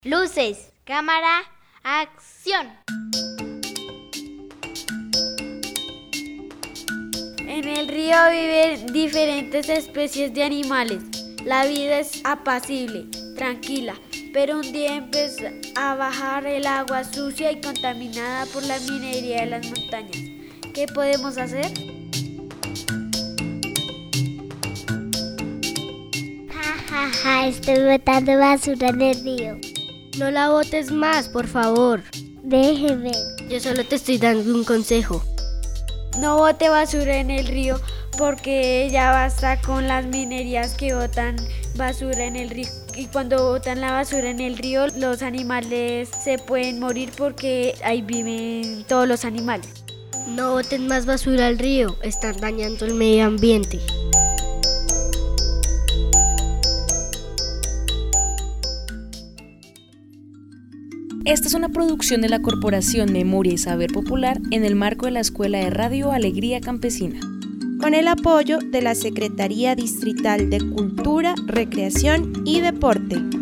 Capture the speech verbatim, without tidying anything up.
Luces, cámara, acción. En el río viven diferentes especies de animales. La vida es apacible, tranquila, pero un día empezó a bajar el agua sucia y contaminada por la minería de las montañas. ¿Qué podemos hacer? Ja, ja, ja, estoy botando basura en el río. No la botes más, por favor. Déjeme. Yo solo te estoy dando un consejo. No bote basura en el río porque ya basta con las minerías que botan basura en el río. Y cuando botan la basura en el río, los animales se pueden morir porque ahí viven todos los animales. No boten más basura al río, están dañando el medio ambiente. Esta es una producción de la Corporación Memoria y Saber Popular en el marco de la Escuela de Radio Alegría Campesina, con el apoyo de la Secretaría Distrital de Cultura, Recreación y Deporte.